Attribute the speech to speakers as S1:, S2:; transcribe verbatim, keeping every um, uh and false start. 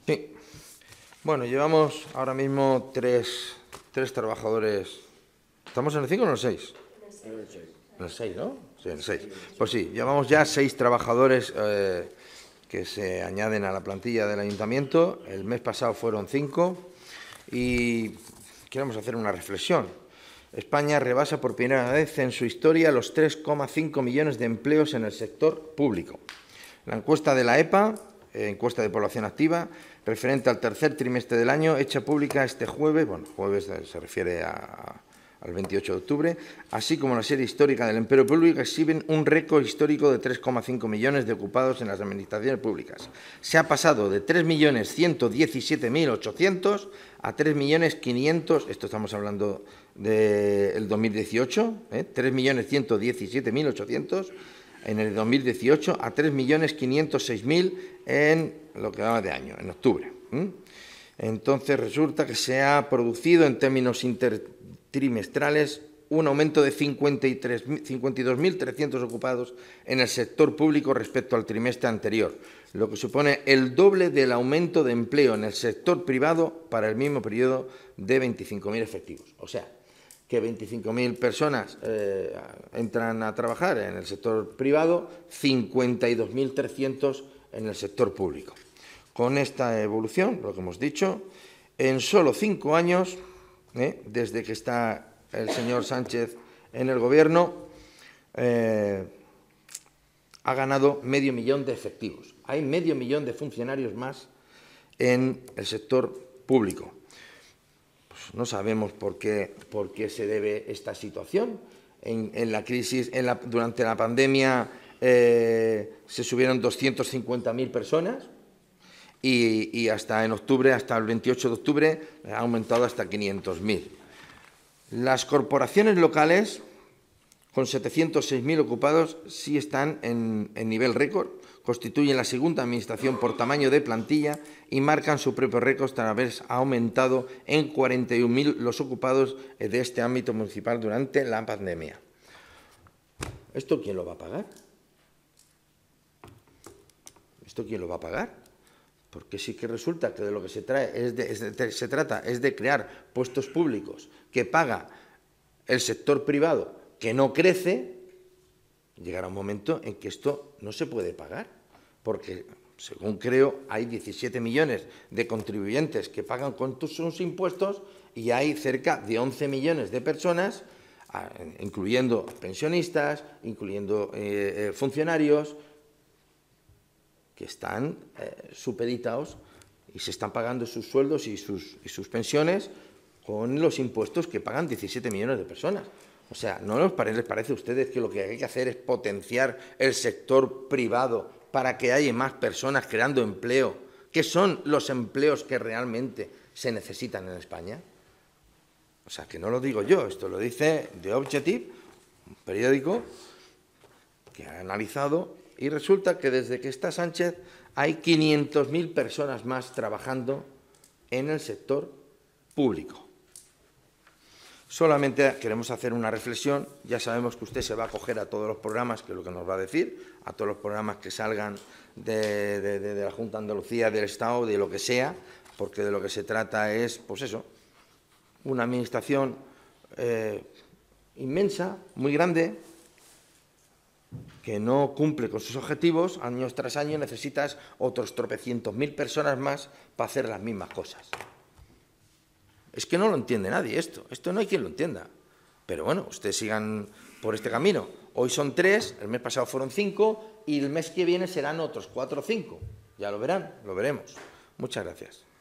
S1: Sí. Bueno, llevamos ahora mismo tres, tres trabajadores. ¿Estamos en el cinco o en el seis? En el seis. En el seis, ¿no? Sí, en el seis. Pues sí, llevamos ya seis trabajadores eh, que se añaden a la plantilla del ayuntamiento. El mes pasado fueron cinco y queremos hacer una reflexión. España rebasa por primera vez en su historia los tres coma cinco millones de empleos en el sector público. La encuesta de la EPA, eh, encuesta de población activa, referente al tercer trimestre del año, hecha pública este jueves, bueno, jueves se refiere a, al veintiocho de octubre, así como la serie histórica del empleo público, exhiben un récord histórico de tres coma cinco millones de ocupados en las administraciones públicas. Se ha pasado de tres millones ciento diecisiete mil ochocientos a tres millones quinientos, esto estamos hablando del dos mil dieciocho, ¿eh? tres millones ciento diecisiete mil ochocientos en el dos mil dieciocho a tres millones quinientos seis mil en lo que va de año, en octubre. ¿eh? Entonces resulta que se ha producido en términos intertrimestrales un aumento de cincuenta y dos mil trescientos ocupados en el sector público respecto al trimestre anterior, lo que supone el doble del aumento de empleo en el sector privado para el mismo periodo de veinticinco mil efectivos. O sea, que veinticinco mil personas eh, entran a trabajar en el sector privado, cincuenta y dos mil trescientos en el sector público. Con esta evolución, lo que hemos dicho, en solo cinco años, eh, desde que está el señor Sánchez en el Gobierno, eh, ha ganado medio millón de efectivos. Hay medio millón de funcionarios más en el sector público. Pues no sabemos por qué, por qué se debe esta situación. En, en la crisis, en la, durante la pandemia, eh, se subieron doscientas cincuenta mil personas y, y hasta en octubre, hasta el veintiocho de octubre, ha aumentado hasta quinientos mil. Las corporaciones locales, con setecientos seis mil ocupados, sí están en, en nivel récord, constituyen la segunda administración por tamaño de plantilla y marcan su propio récord tras haber aumentado en cuarenta y un mil los ocupados de este ámbito municipal durante la pandemia. ¿Esto quién lo va a pagar? ¿Esto quién lo va a pagar? Porque sí que resulta que de lo que se, trae es de, es de, se trata es de crear puestos públicos que paga el sector privado, que no crece. Llegará un momento en que esto no se puede pagar, porque, según creo, hay diecisiete millones de contribuyentes que pagan con sus impuestos y hay cerca de once millones de personas, incluyendo pensionistas, incluyendo eh, funcionarios, que están eh, supeditados y se están pagando sus sueldos y sus, y sus pensiones con los impuestos que pagan diecisiete millones de personas. O sea, ¿no les parece, les parece a ustedes que lo que hay que hacer es potenciar el sector privado para que haya más personas creando empleo? ¿Qué son los empleos que realmente se necesitan en España? O sea, que no lo digo yo, esto lo dice The Objective, un periódico que ha analizado, y resulta que desde que está Sánchez hay quinientas mil personas más trabajando en el sector público. Solamente queremos hacer una reflexión. Ya sabemos que usted se va a acoger a todos los programas, que es lo que nos va a decir, a todos los programas que salgan de, de, de, de la Junta de Andalucía, del Estado, de lo que sea, porque de lo que se trata es, pues eso, una administración eh, inmensa, muy grande, que no cumple con sus objetivos. Año tras año necesitas otros tropecientos mil personas más para hacer las mismas cosas. Es que no lo entiende nadie esto. Esto no hay quien lo entienda. Pero bueno, ustedes sigan por este camino. Hoy son tres, el mes pasado fueron cinco y el mes que viene serán otros cuatro o cinco. Ya lo verán, lo veremos. Muchas gracias.